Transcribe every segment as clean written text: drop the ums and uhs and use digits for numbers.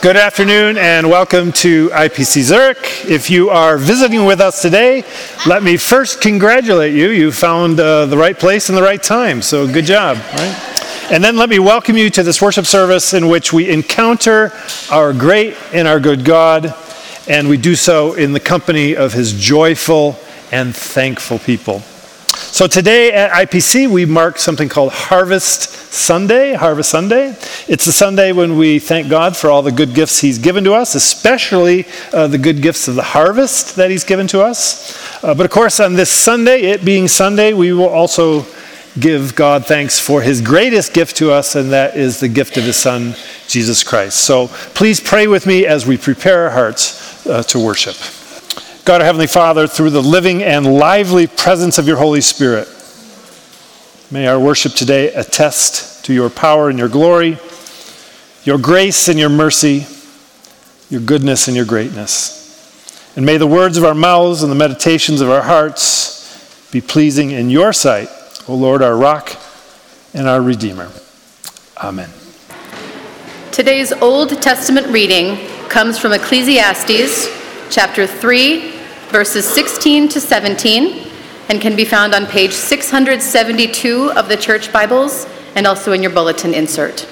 Good afternoon and welcome to IPC Zurich. If you are visiting with us today, let me first congratulate you. You found the right place and the right time, so good job. Right? And then let me welcome you to this worship service in which we encounter our great and our good God, and we do so in the company of His joyful and thankful people. So today at IPC, we mark something called Harvest Sunday. It's the Sunday when we thank God for all the good gifts He's given to us, especially the good gifts of the harvest that He's given to us. But of course, on this Sunday, it being Sunday, we will also give God thanks for His greatest gift to us, and that is the gift of His Son, Jesus Christ. So please pray with me as we prepare our hearts to worship. God, our Heavenly Father, through the living and lively presence of your Holy Spirit, may our worship today attest to your power and your glory, your grace and your mercy, your goodness and your greatness. And may the words of our mouths and the meditations of our hearts be pleasing in your sight, O Lord, our rock and our Redeemer. Amen. Today's Old Testament reading comes from Ecclesiastes, chapter 3, verses 16 to 17, and can be found on page 672 of the Church Bibles and also in your bulletin insert.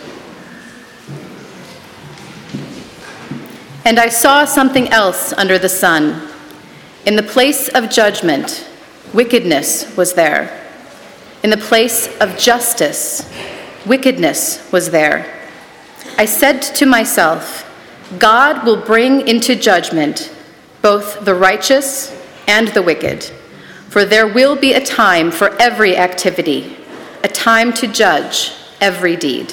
And I saw something else under the sun. In the place of judgment, wickedness was there. In the place of justice, wickedness was there. I said to myself, God will bring into judgment both the righteous and the wicked, for there will be a time for every activity, a time to judge every deed.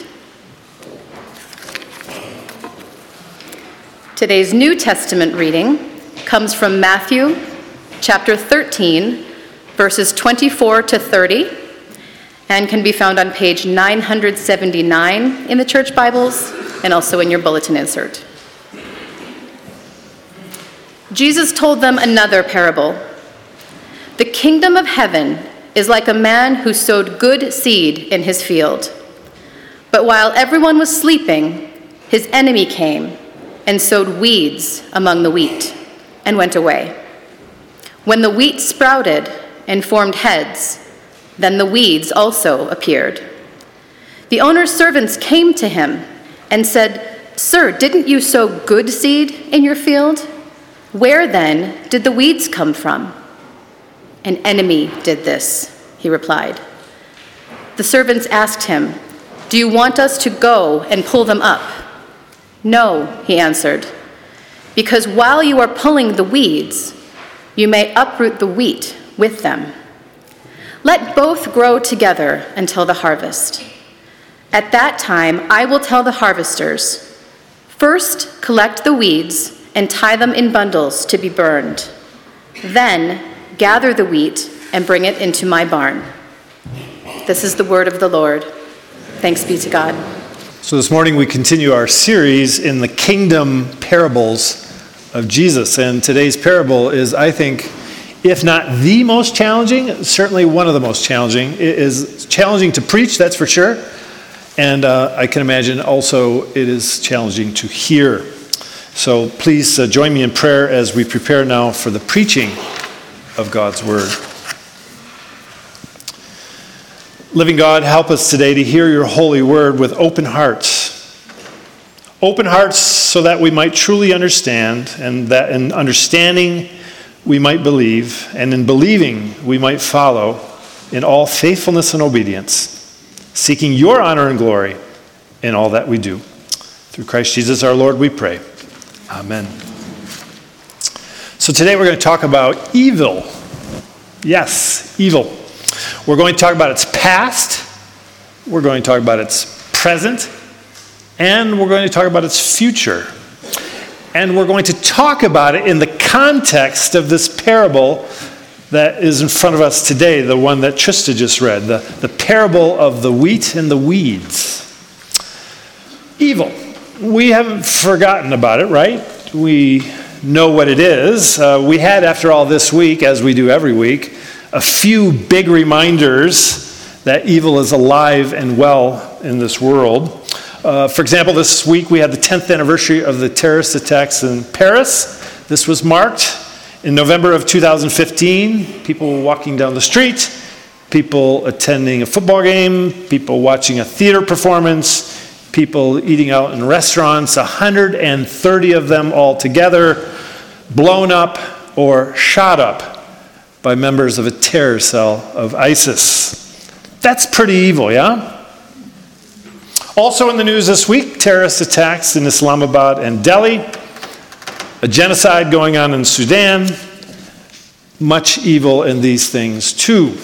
Today's New Testament reading comes from Matthew chapter 13, verses 24 to 30, and can be found on page 979 in the Church Bibles and also in your bulletin insert. Jesus told them another parable. The kingdom of heaven is like a man who sowed good seed in his field. But while everyone was sleeping, his enemy came and sowed weeds among the wheat and went away. When the wheat sprouted and formed heads, then the weeds also appeared. The owner's servants came to him and said, "Sir, didn't you sow good seed in your field? Where then did the weeds come from?" "An enemy did this," he replied. The servants asked him, "Do you want us to go and pull them up?" "No," he answered, "because while you are pulling the weeds, you may uproot the wheat with them. Let both grow together until the harvest. At that time, I will tell the harvesters, 'First collect the weeds and tie them in bundles to be burned. Then gather the wheat and bring it into my barn.'" This is the word of the Lord. Thanks be to God. So this morning we continue our series in the kingdom parables of Jesus. And today's parable is, I think, if not the most challenging, certainly one of the most challenging. It is challenging to preach, that's for sure. And I can imagine also it is challenging to hear. So please join me in prayer as we prepare now for the preaching of God's Word. Living God, help us today to hear your holy word with open hearts. Open hearts so that we might truly understand, and that in understanding we might believe, and in believing we might follow in all faithfulness and obedience, seeking your honor and glory in all that we do. Through Christ Jesus our Lord we pray. Amen. So today we're going to talk about evil. Yes, evil. We're going to talk about its past, we're going to talk about its present, and we're going to talk about its future. And we're going to talk about it in the context of this parable that is in front of us today, the one that Trista just read, the parable of the wheat and the weeds. Evil. We haven't forgotten about it, right? We know what it is. We had, after all, this week, as we do every week, a few big reminders that evil is alive and well in this world. For example, this week we had the 10th anniversary of the terrorist attacks in Paris. This was marked in November of 2015. People walking down the street, people attending a football game, people watching a theater performance, people eating out in restaurants, 130 of them altogether, blown up or shot up by members of a terror cell of ISIS. That's pretty evil, yeah? Also in the news this week, terrorist attacks in Islamabad and Delhi, a genocide going on in Sudan, much evil in these things too.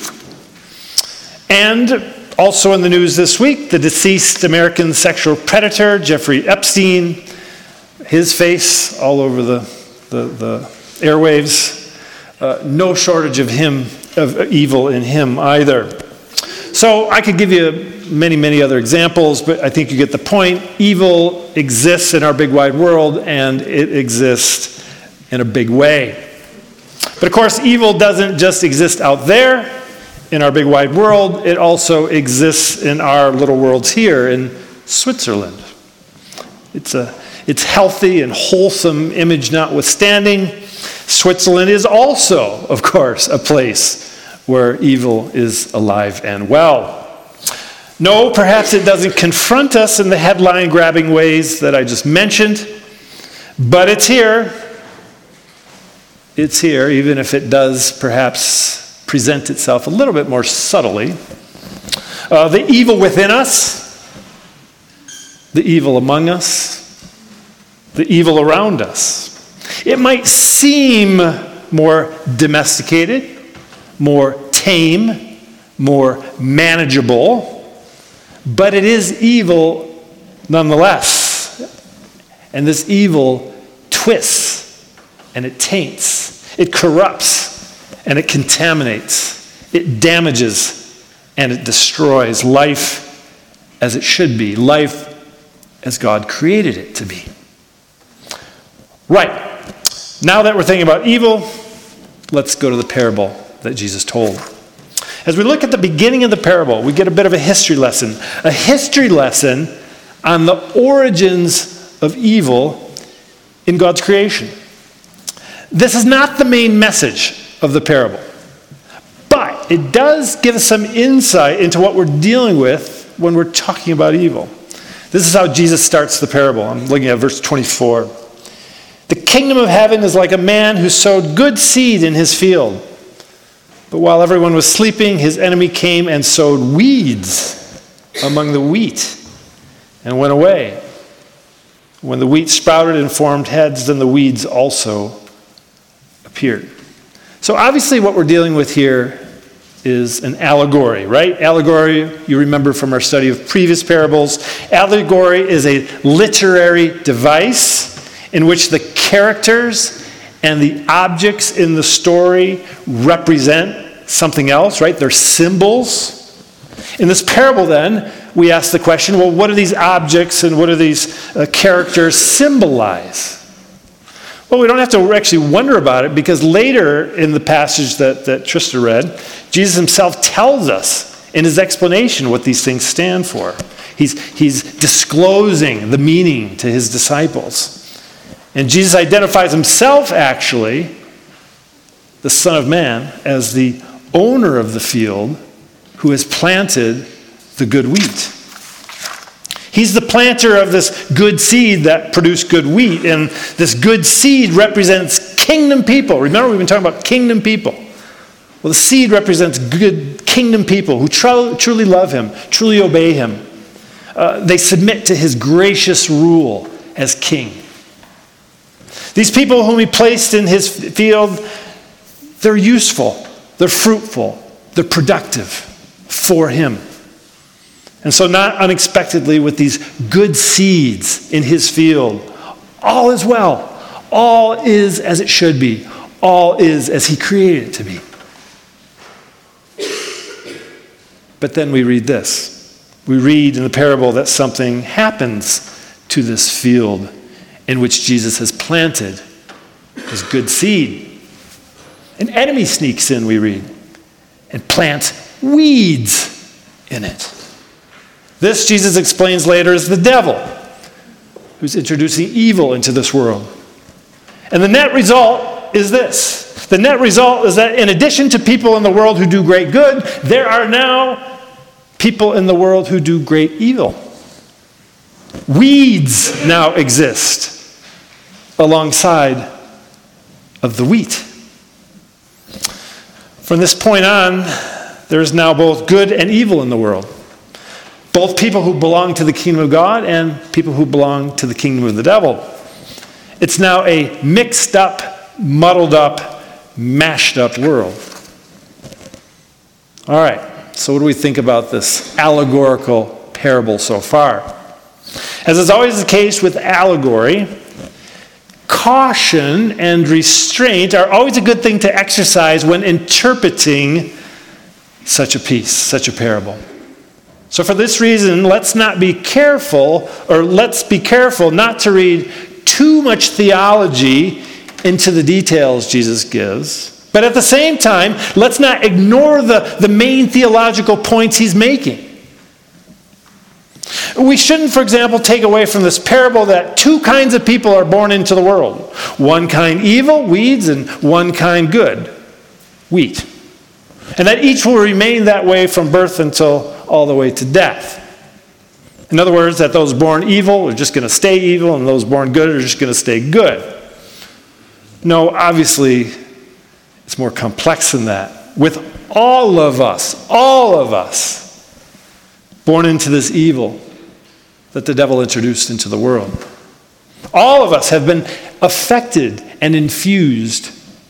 And also in the news this week, the deceased American sexual predator, Jeffrey Epstein, his face all over the airwaves, no shortage of evil in him either. So I could give you many, many other examples, but I think you get the point. Evil exists in our big wide world, and it exists in a big way. But of course, evil doesn't just exist out there in our big wide world. It also exists in our little worlds here in Switzerland. It's healthy and wholesome image notwithstanding. Switzerland is also, of course, a place where evil is alive and well. No, perhaps it doesn't confront us in the headline-grabbing ways that I just mentioned, but it's here. It's here, even if it does perhaps present itself a little bit more subtly. The evil within us, the evil among us, the evil around us. It might seem more domesticated, more tame, more manageable, but it is evil nonetheless. And this evil twists and it taints, it corrupts and it contaminates, it damages and it destroys life as it should be, life as God created it to be. Right, now that we're thinking about evil, let's go to the parable that Jesus told. As we look at the beginning of the parable, we get a bit of a history lesson on the origins of evil in God's creation. This is not the main message of the parable, but it does give us some insight into what we're dealing with when we're talking about evil. This is how Jesus starts the parable. I'm looking at verse 24. The kingdom of heaven is like a man who sowed good seed in his field. But while everyone was sleeping, his enemy came and sowed weeds among the wheat and went away. When the wheat sprouted and formed heads, then the weeds also appeared. So obviously what we're dealing with here is an allegory, right? Allegory, you remember from our study of previous parables. Allegory is a literary device in which the characters and the objects in the story represent something else, right? They're symbols. In this parable, then, we ask the question, well, what do these objects and what do these characters symbolize? Well, we don't have to actually wonder about it because later in the passage that Trista read, Jesus himself tells us in his explanation what these things stand for. He's disclosing the meaning to his disciples. And Jesus identifies himself, actually, the Son of Man, as the owner of the field who has planted the good wheat. He's the planter of this good seed that produced good wheat, and this good seed represents kingdom people. Remember, we've been talking about kingdom people. Well, the seed represents good kingdom people who truly love him, truly obey him. They submit to his gracious rule as king. These people whom he placed in his field, they're useful, they're fruitful, they're productive for him. And so not unexpectedly with these good seeds in his field, all is well. All is as it should be. All is as he created it to be. But then we read this. We read in the parable that something happens to this field in which Jesus has planted his good seed. An enemy sneaks in, we read, and plants weeds in it. This, Jesus explains later, is the devil who's introducing evil into this world. And the net result is this. The net result is that in addition to people in the world who do great good, there are now people in the world who do great evil. Weeds now exist alongside of the wheat. From this point on, there is now both good and evil in the world. Both people who belong to the kingdom of God and people who belong to the kingdom of the devil. It's now a mixed up, muddled up, mashed up world. All right, so what do we think about this allegorical parable so far? As is always the case with allegory, caution and restraint are always a good thing to exercise when interpreting such a piece, such a parable. So for this reason, let's be careful not to read too much theology into the details Jesus gives. But at the same time, let's not ignore the main theological points he's making. We shouldn't, for example, take away from this parable that two kinds of people are born into the world. One kind evil, weeds, and one kind good, wheat. And that each will remain that way from birth until all the way to death. In other words, that those born evil are just going to stay evil, and those born good are just going to stay good. No, obviously, it's more complex than that. With all of us, born into this evil that the devil introduced into the world. All of us have been affected and infused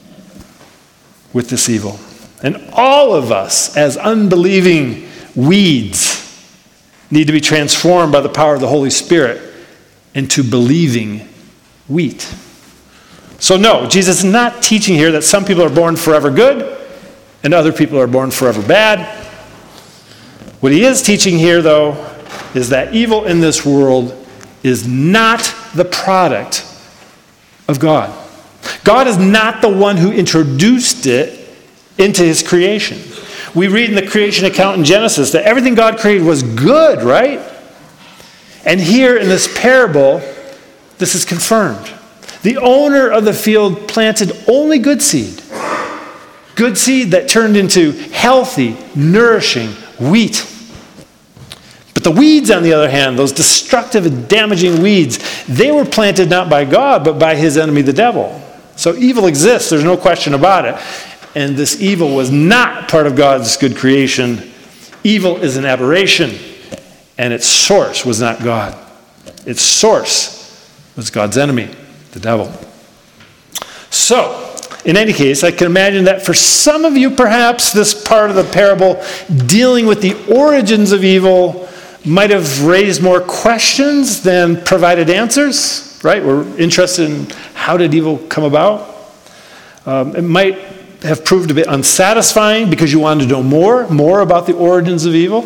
with this evil. And all of us, as unbelieving weeds, need to be transformed by the power of the Holy Spirit into believing wheat. So no, Jesus is not teaching here that some people are born forever good and other people are born forever bad. What he is teaching here, though, is that evil in this world is not the product of God. God is not the one who introduced it into his creation. We read in the creation account in Genesis that everything God created was good, right? And here in this parable, this is confirmed. The owner of the field planted only good seed. Good seed that turned into healthy, nourishing wheat. But the weeds, on the other hand, those destructive and damaging weeds, they were planted not by God, but by his enemy, the devil. So evil exists, there's no question about it. And this evil was not part of God's good creation. Evil is an aberration, and its source was not God. Its source was God's enemy, the devil. So, in any case, I can imagine that for some of you, perhaps, this part of the parable dealing with the origins of evil might have raised more questions than provided answers, right? We're interested in how did evil come about. It might have proved a bit unsatisfying because you wanted to know more about the origins of evil.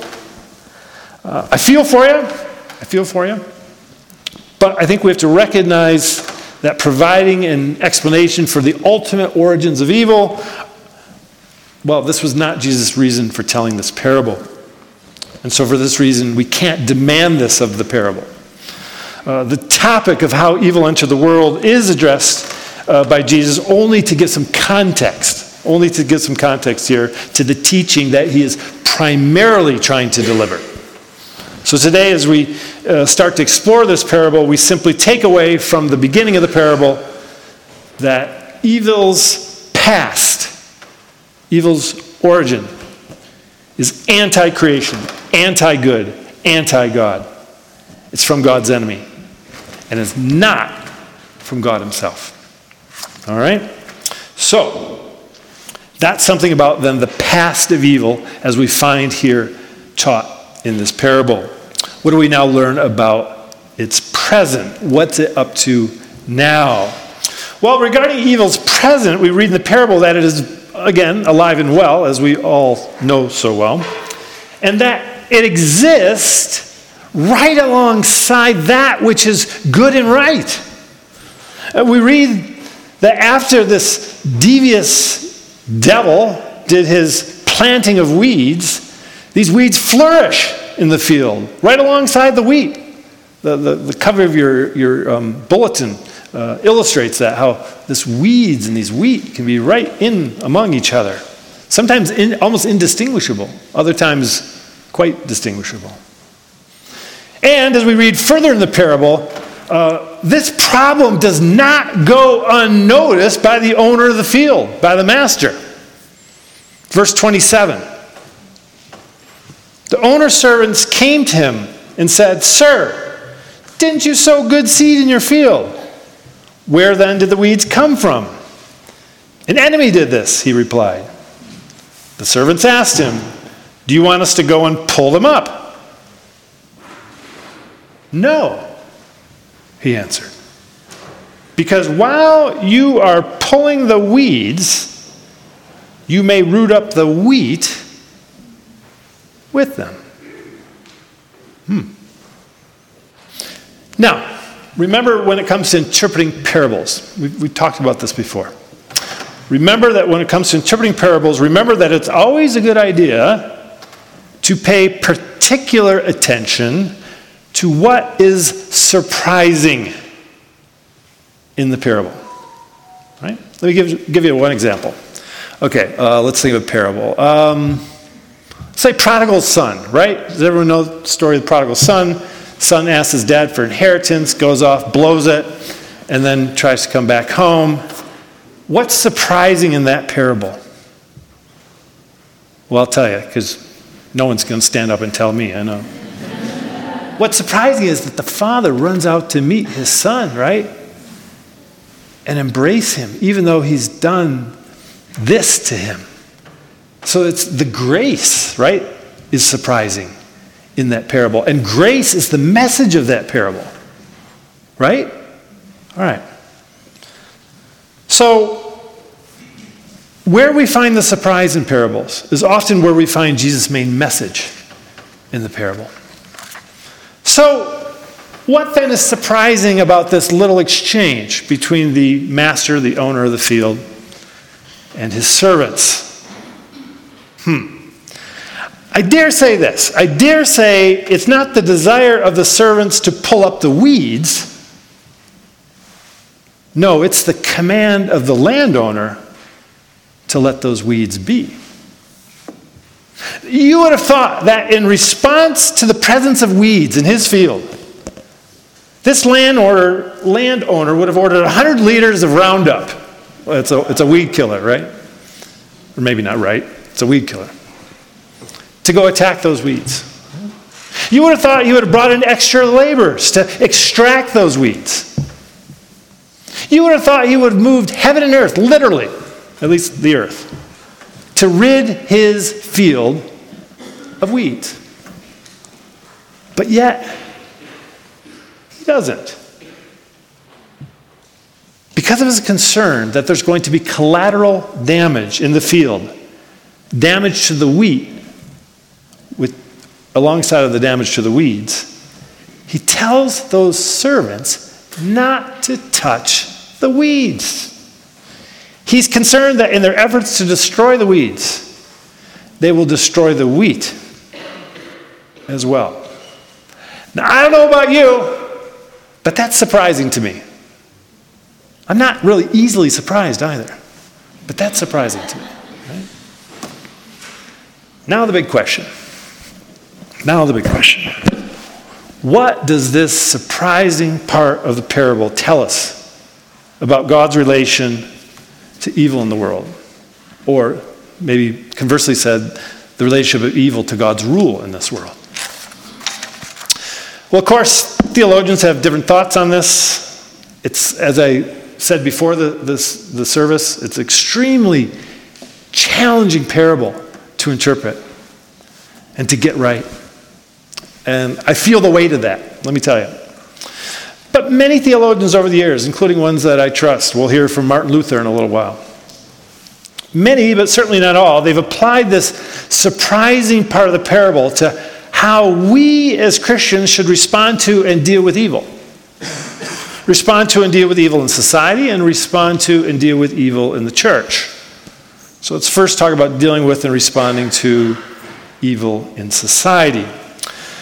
I feel for you. But I think we have to recognize that providing an explanation for the ultimate origins of evil, well, this was not Jesus' reason for telling this parable. And so for this reason, we can't demand this of the parable. The topic of how evil entered the world is addressed by Jesus only to give some context here to the teaching that he is primarily trying to deliver. So today, as we start to explore this parable, we simply take away from the beginning of the parable that evil's past, evil's origin, is anti-creation, anti-good, anti-God. It's from God's enemy, and it's not from God himself. All right? So, that's something about then the past of evil as we find here taught in this parable. What do we now learn about its present? What's it up to now? Well, regarding evil's present, we read in the parable that it is, again, alive and well, as we all know so well, and that it exists right alongside that which is good and right. We read that after this devious devil did his planting of weeds, these weeds flourish. in the field, right alongside the wheat. The cover of your bulletin illustrates that, how this weeds and these wheat can be right in among each other. Sometimes almost indistinguishable, other times quite distinguishable. And as we read further in the parable, this problem does not go unnoticed by the owner of the field, by the master. Verse 27. The owner's servants came to him and said, "Sir, didn't you sow good seed in your field? Where then did the weeds come from?" "An enemy did this," he replied. The servants asked him, "Do you want us to go and pull them up?" "No," he answered. "Because while you are pulling the weeds, you may root up the wheat with them." Now, remember when it comes to interpreting parables, we've talked about this before. Remember that when it comes to interpreting parables, remember that it's always a good idea to pay particular attention to what is surprising in the parable. Right? Let me give you one example. Okay, let's think of a parable. Say prodigal son, right? Does everyone know the story of the prodigal son? Son asks his dad for inheritance, goes off, blows it, and then tries to come back home. What's surprising in that parable? Well, I'll tell you, because no one's going to stand up and tell me, I know. What's surprising is that the father runs out to meet his son, right? And embrace him, even though he's done this to him. So it's the grace, right, is surprising in that parable. And grace is the message of that parable. Right? All right. So, where we find the surprise in parables is often where we find Jesus' main message in the parable. So, what then is surprising about this little exchange between the master, the owner of the field, and his servants? I dare say this. I dare say it's not the desire of the servants to pull up the weeds. No, it's the command of the landowner to let those weeds be. You would have thought that in response to the presence of weeds in his field, this landowner would have ordered 100 liters of Roundup. Well, it's a weed killer, right? Or maybe not right. It's a weed killer. To go attack those weeds. You would have thought he would have brought in extra laborers to extract those weeds. You would have thought he would have moved heaven and earth, literally, at least the earth, to rid his field of weeds. But yet, he doesn't. Because of his concern that there's going to be collateral damage in the field, damage to the wheat, alongside of the damage to the weeds, he tells those servants not to touch the weeds. He's concerned that in their efforts to destroy the weeds, they will destroy the wheat as well. Now, I don't know about you, but that's surprising to me. I'm not really easily surprised either, but that's surprising to me. Right? Now the big question. What does this surprising part of the parable tell us about God's relation to evil in the world? Or maybe conversely said, the relationship of evil to God's rule in this world. Well, of course, theologians have different thoughts on this. It's, as I said before the service, it's extremely challenging parable to interpret and to get right. And I feel the weight of that, let me tell you. But many theologians over the years, including ones that I trust, we'll hear from Martin Luther in a little while. Many, but certainly not all, they've applied this surprising part of the parable to how we as Christians should respond to and deal with evil. Respond to and deal with evil in society, and respond to and deal with evil in the church. So let's first talk about dealing with and responding to evil in society.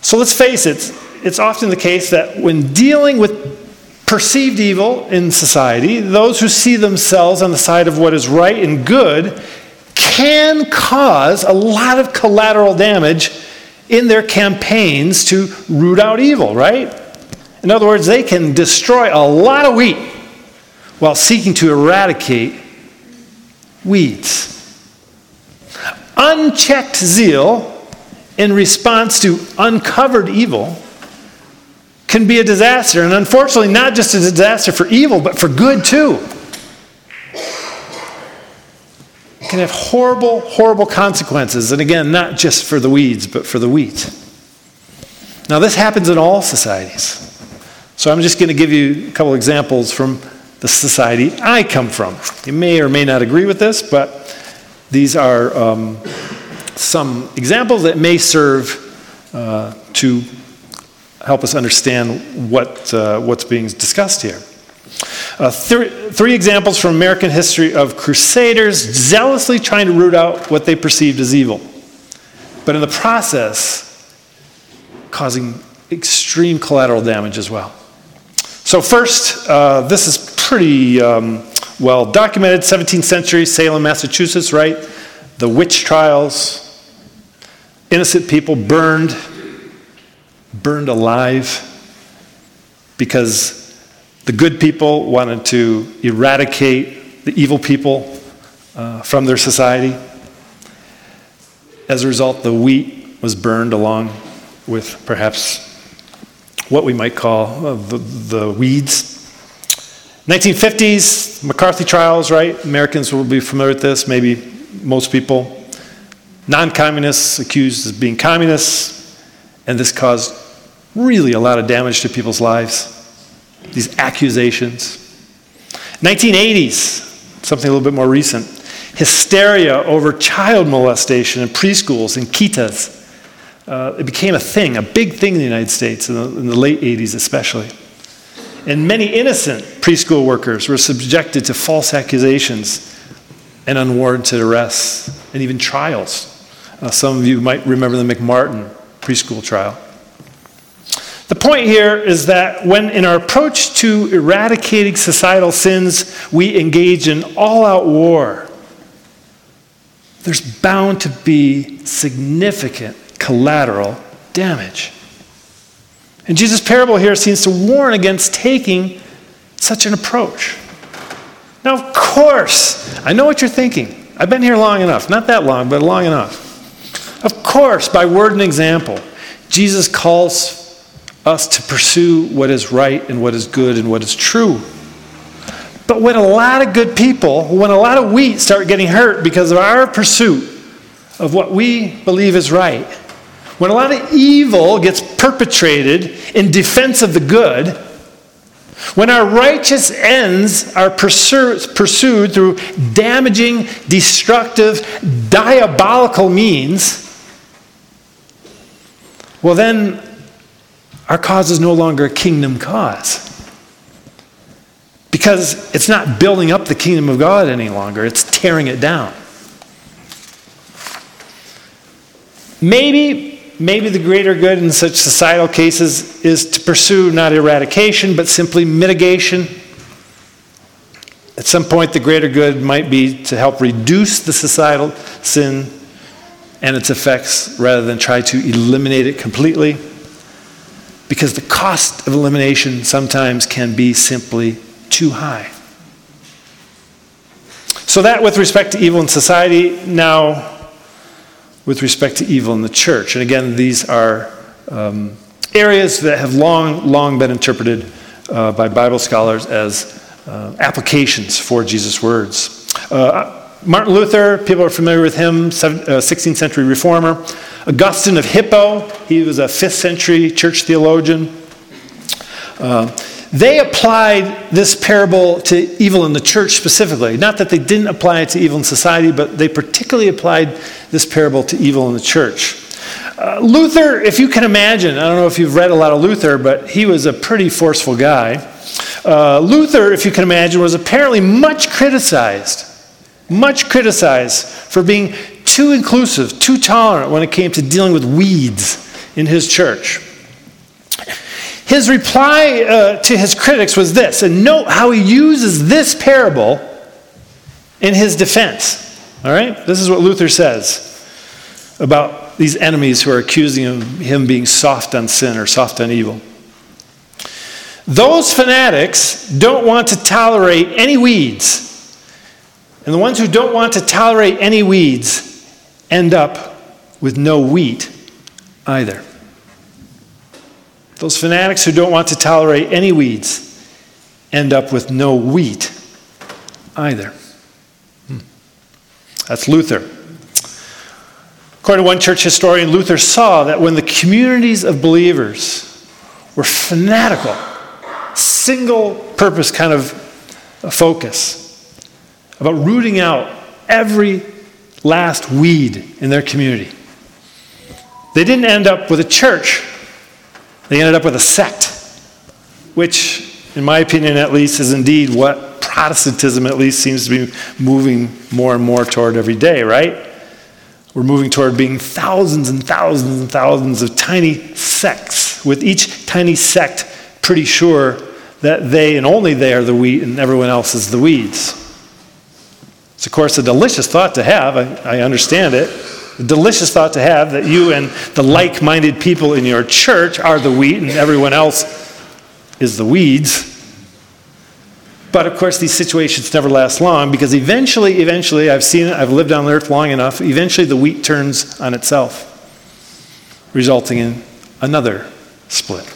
So let's face it, it's often the case that when dealing with perceived evil in society, those who see themselves on the side of what is right and good can cause a lot of collateral damage in their campaigns to root out evil, right? In other words, they can destroy a lot of wheat while seeking to eradicate weeds. Unchecked zeal in response to uncovered evil can be a disaster, and unfortunately not just a disaster for evil, but for good too. It can have horrible, horrible consequences, and again, not just for the weeds, but for the wheat. Now, this happens in all societies. So I'm just going to give you a couple examples from the society I come from. You may or may not agree with this, but these are some examples that may serve to help us understand what's being discussed here. Three examples from American history of crusaders zealously trying to root out what they perceived as evil, but in the process causing extreme collateral damage as well. So first, this is pretty well documented, 17th century, Salem, Massachusetts, right? The witch trials, innocent people burned alive because the good people wanted to eradicate the evil people from their society. As a result, the wheat was burned along with perhaps what we might call the weeds. 1950s, McCarthy trials, right? Americans will be familiar with this, maybe most people. Non-communists accused of being communists, and this caused really a lot of damage to people's lives. These accusations. 1980s, something a little bit more recent. Hysteria over child molestation in preschools and kitas. It became a thing, a big thing in the United States in the late 80s especially. And many innocent preschool workers were subjected to false accusations and unwarranted arrests and even trials. Some of you might remember the McMartin preschool trial. The point here is that when in our approach to eradicating societal sins, we engage in all-out war, there's bound to be significant collateral damage. And Jesus' parable here seems to warn against taking such an approach. Now, of course, I know what you're thinking. I've been here long enough. Not that long, but long enough. Of course, by word and example, Jesus calls us to pursue what is right and what is good and what is true. But when a lot of good people, when a lot of wheat start getting hurt because of our pursuit of what we believe is right, when a lot of evil gets perpetrated in defense of the good, when our righteous ends are pursued through damaging, destructive, diabolical means, well then, our cause is no longer a kingdom cause. Because it's not building up the kingdom of God any longer, it's tearing it down. Maybe the greater good in such societal cases is to pursue not eradication, but simply mitigation. At some point, the greater good might be to help reduce the societal sin and its effects rather than try to eliminate it completely. Because the cost of elimination sometimes can be simply too high. So that with respect to evil in society, now with respect to evil in the church. And again, these are areas that have long been interpreted by Bible scholars as applications for Jesus' words. Martin Luther, people are familiar with him, 16th century reformer. Augustine of Hippo, he was a 5th century church theologian. They applied this parable to evil in the church specifically. Not that they didn't apply it to evil in society, but they particularly applied this parable to evil in the church. Luther, if you can imagine, I don't know if you've read a lot of Luther, but he was a pretty forceful guy. Luther, if you can imagine, was apparently much criticized for being too inclusive, too tolerant when it came to dealing with weeds in his church. His reply to his critics was this, and note how he uses this parable in his defense. All right? This is what Luther says about these enemies who are accusing him being soft on sin or soft on evil. Those fanatics don't want to tolerate any weeds. And the ones who don't want to tolerate any weeds end up with no wheat either. Those fanatics who don't want to tolerate any weeds end up with no wheat either. That's Luther. According to one church historian, Luther saw that when the communities of believers were fanatical, single-purpose kind of focus about rooting out every last weed in their community, they didn't end up with a church. They ended up with a sect, which, in my opinion at least, is indeed what Protestantism at least seems to be moving more and more toward every day, right? We're moving toward being thousands and thousands and thousands of tiny sects, with each tiny sect pretty sure that they and only they are the wheat and everyone else is the weeds. It's, of course, a delicious thought to have. I understand it. A delicious thought to have that you and the like-minded people in your church are the wheat and everyone else is the weeds. But, of course, these situations never last long because eventually, I've seen it, I've lived on earth long enough, eventually the wheat turns on itself, resulting in another split.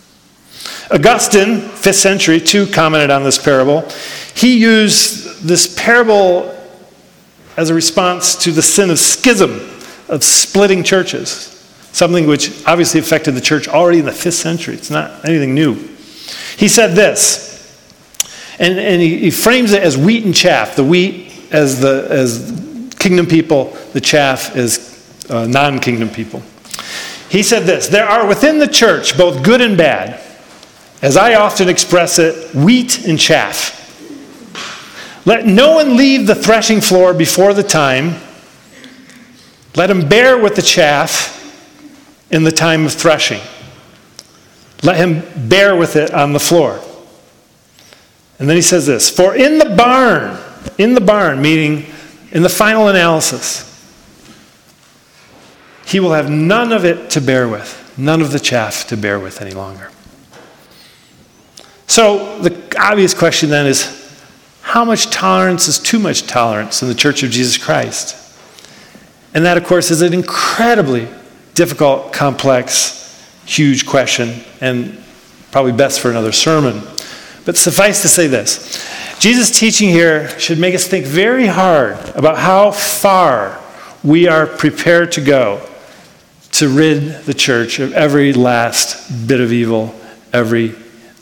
Augustine, 5th century, too, commented on this parable. He used this parable as a response to the sin of schism, of splitting churches, something which obviously affected the church already in the 5th century. It's not anything new. He said this, and he frames it as wheat and chaff, the wheat as kingdom people, the chaff as non-kingdom people. He said this, there are within the church both good and bad, as I often express it, wheat and chaff. Let no one leave the threshing floor before the time. Let him bear with the chaff in the time of threshing. Let him bear with it on the floor. And then he says this, for in the barn, meaning in the final analysis, he will have none of it to bear with, none of the chaff to bear with any longer. So the obvious question then is, how much tolerance is too much tolerance in the Church of Jesus Christ? And that, of course, is an incredibly difficult, complex, huge question, and probably best for another sermon. But suffice to say this, Jesus' teaching here should make us think very hard about how far we are prepared to go to rid the church of every last bit of evil, every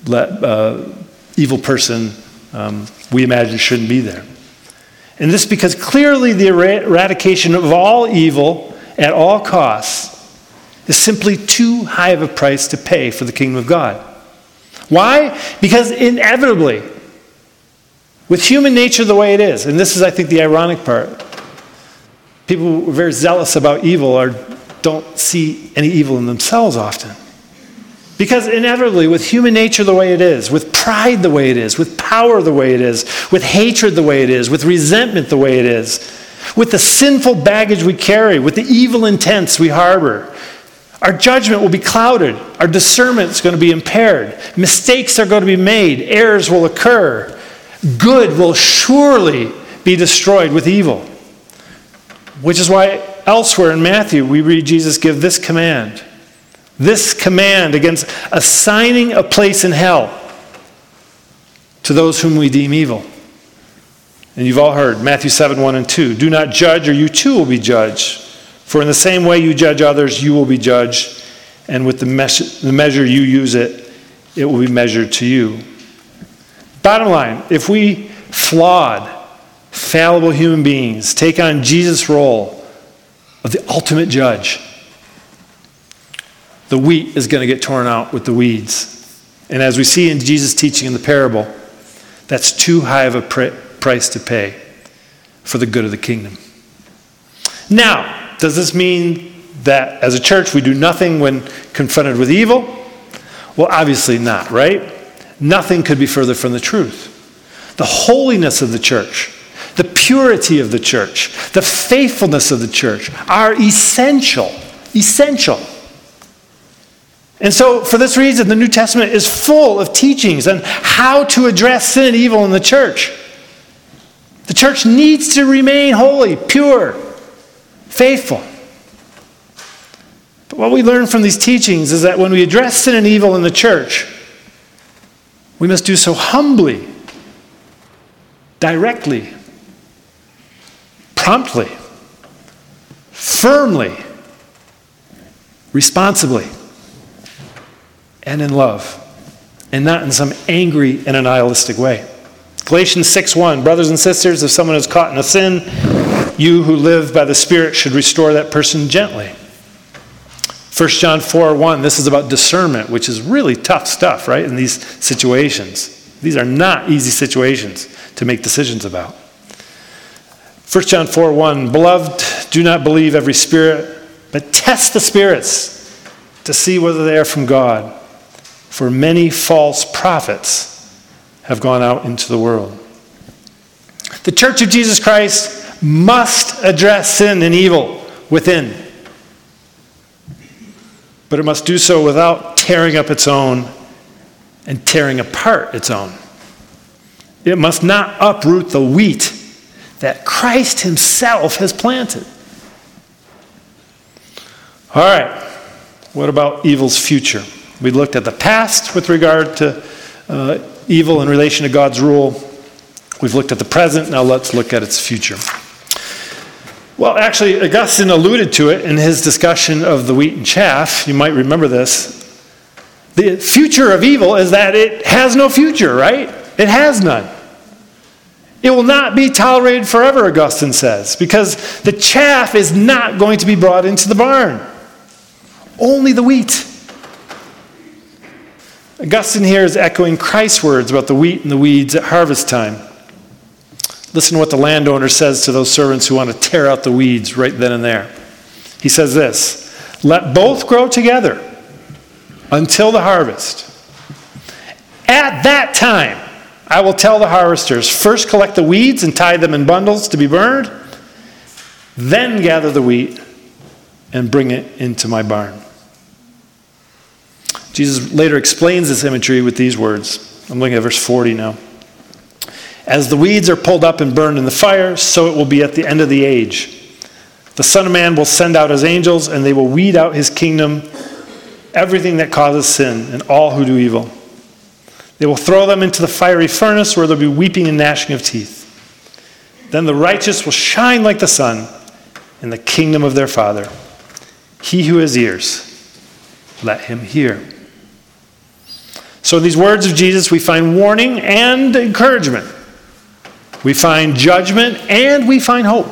evil person we imagine shouldn't be there. And this because clearly the eradication of all evil at all costs is simply too high of a price to pay for the kingdom of God. Why? Because inevitably, with human nature the way it is, and this is, I think, the ironic part, people who are very zealous about evil don't see any evil in themselves often. Because inevitably, with human nature the way it is, with pride the way it is, with power the way it is, with hatred the way it is, with resentment the way it is, with the sinful baggage we carry, with the evil intents we harbor, our judgment will be clouded. Our discernment is going to be impaired. Mistakes are going to be made. Errors will occur. Good will surely be destroyed with evil. Which is why elsewhere in Matthew we read Jesus give this command. This command against assigning a place in hell to those whom we deem evil. And you've all heard Matthew 7, 1 and 2. Do not judge or you too will be judged. For in the same way you judge others, you will be judged. And with the measure you use it will be measured to you. Bottom line, if we flawed, fallible human beings take on Jesus' role of the ultimate judge, the wheat is going to get torn out with the weeds. And as we see in Jesus' teaching in the parable, that's too high of a price to pay for the good of the kingdom. Now, does this mean that as a church we do nothing when confronted with evil? Well, obviously not, right? Nothing could be further from the truth. The holiness of the church, the purity of the church, the faithfulness of the church are essential. Essential. And so, for this reason, the New Testament is full of teachings on how to address sin and evil in the church. The church needs to remain holy, pure, faithful. But what we learn from these teachings is that when we address sin and evil in the church, we must do so humbly, directly, promptly, firmly, responsibly, and in love, and not in some angry and nihilistic way. Galatians 6:1, brothers and sisters, if someone is caught in a sin, you who live by the Spirit should restore that person gently. 1 John 4:1, this is about discernment, which is really tough stuff, right, in these situations. These are not easy situations to make decisions about. 1 John 4:1, beloved, do not believe every spirit, but test the spirits to see whether they are from God. For many false prophets have gone out into the world. The Church of Jesus Christ must address sin and evil within. But it must do so without tearing up its own and tearing apart its own. It must not uproot the wheat that Christ himself has planted. All right, what about evil's future? We looked at the past with regard to evil in relation to God's rule. We've looked at the present, now let's look at its future. Well, actually, Augustine alluded to it in his discussion of the wheat and chaff. You might remember this. The future of evil is that it has no future, right? It has none. It will not be tolerated forever, Augustine says, because the chaff is not going to be brought into the barn. Only the wheat. Augustine here is echoing Christ's words about the wheat and the weeds at harvest time. Listen to what the landowner says to those servants who want to tear out the weeds right then and there. He says this, let both grow together until the harvest. At that time, I will tell the harvesters, first collect the weeds and tie them in bundles to be burned, then gather the wheat and bring it into my barn. Jesus later explains this imagery with these words. I'm looking at verse 40 now. As the weeds are pulled up and burned in the fire, so it will be at the end of the age. The Son of Man will send out his angels, and they will weed out his kingdom, everything that causes sin, and all who do evil. They will throw them into the fiery furnace, where there will be weeping and gnashing of teeth. Then the righteous will shine like the sun in the kingdom of their Father. He who has ears, let him hear. So in these words of Jesus, we find warning and encouragement. We find judgment and we find hope.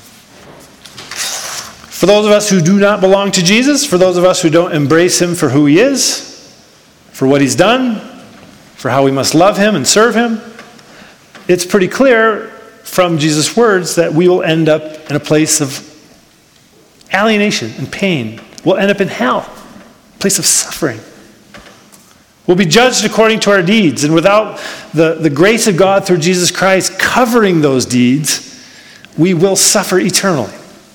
For those of us who do not belong to Jesus, for those of us who don't embrace him for who he is, for what he's done, for how we must love him and serve him, it's pretty clear from Jesus' words that we will end up in a place of alienation and pain. We'll end up in hell, a place of suffering. We'll be judged according to our deeds, and without the grace of God through Jesus Christ covering those deeds, we will suffer eternally.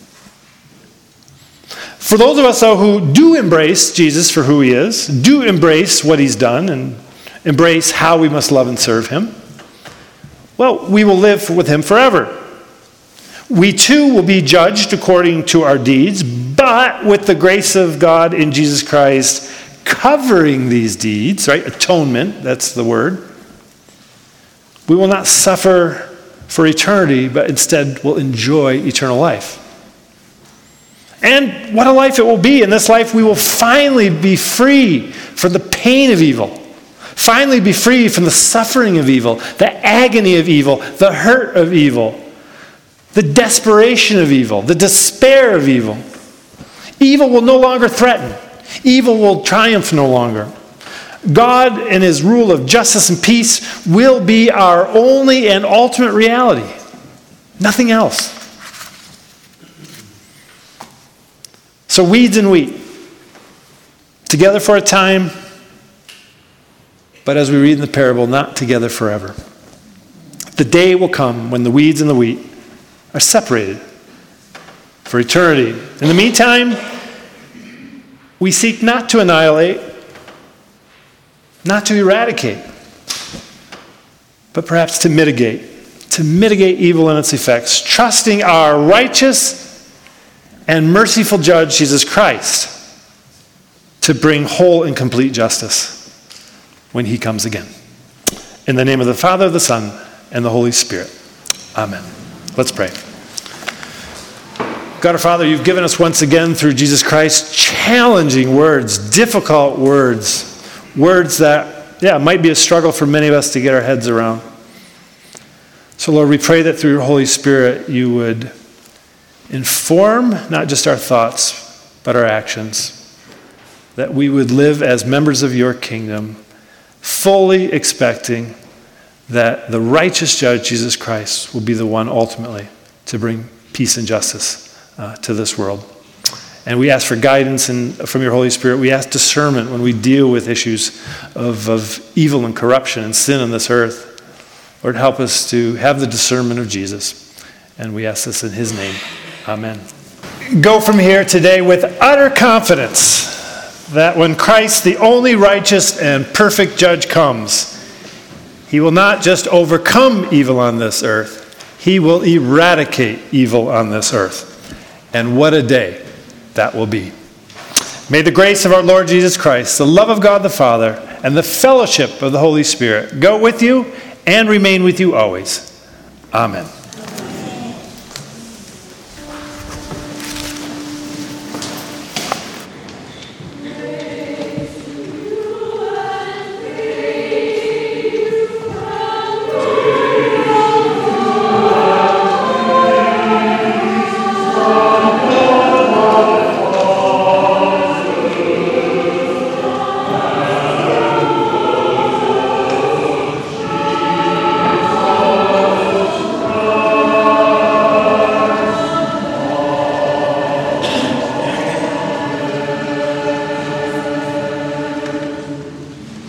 For those of us, though, who do embrace Jesus for who he is, do embrace what he's done, and embrace how we must love and serve him, well, we will live with him forever. We too will be judged according to our deeds, but with the grace of God in Jesus Christ covering these deeds, right? Atonement, that's the word. We will not suffer for eternity, but instead will enjoy eternal life. And what a life it will be. In this life, we will finally be free from the pain of evil. Finally be free from the suffering of evil, the agony of evil, the hurt of evil, the desperation of evil, the despair of evil. Evil will no longer threaten. Evil will triumph no longer. God and his rule of justice and peace will be our only and ultimate reality. Nothing else. So weeds and wheat, together for a time, but as we read in the parable, not together forever. The day will come when the weeds and the wheat are separated for eternity. In the meantime, we seek not to annihilate, not to eradicate, but perhaps to mitigate evil and its effects, trusting our righteous and merciful judge, Jesus Christ, to bring whole and complete justice when he comes again. In the name of the Father, the Son, and the Holy Spirit. Amen. Let's pray. God our Father, you've given us once again through Jesus Christ challenging words, difficult words that, might be a struggle for many of us to get our heads around. So Lord, we pray that through your Holy Spirit you would inform not just our thoughts, but our actions, that we would live as members of your kingdom, fully expecting that the righteous judge, Jesus Christ, will be the one ultimately to bring peace and justice to this world. And we ask for guidance from your Holy Spirit. We ask discernment when we deal with issues of evil and corruption and sin on this earth. Lord, help us to have the discernment of Jesus. And we ask this in his name. Amen. Go from here today with utter confidence that when Christ, the only righteous and perfect judge, comes, he will not just overcome evil on this earth, he will eradicate evil on this earth. And what a day that will be. May the grace of our Lord Jesus Christ, the love of God the Father, and the fellowship of the Holy Spirit go with you and remain with you always. Amen.